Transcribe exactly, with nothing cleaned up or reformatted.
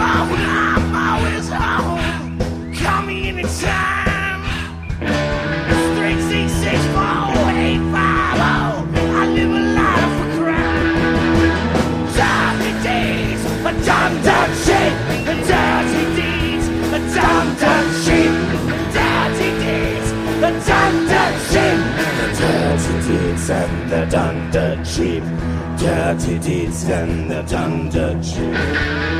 phone, I'm always home. Call me anytime. three six six four eight five oh. I live a life of crime. Dirty deeds, a dumb, dumb shit. Dirty deeds, a dumb, dumb shit. Dirty deeds, a dumb, dumb shit. Dirty deeds and the done dirt cheap. Dirty deeds and the done dirt cheap.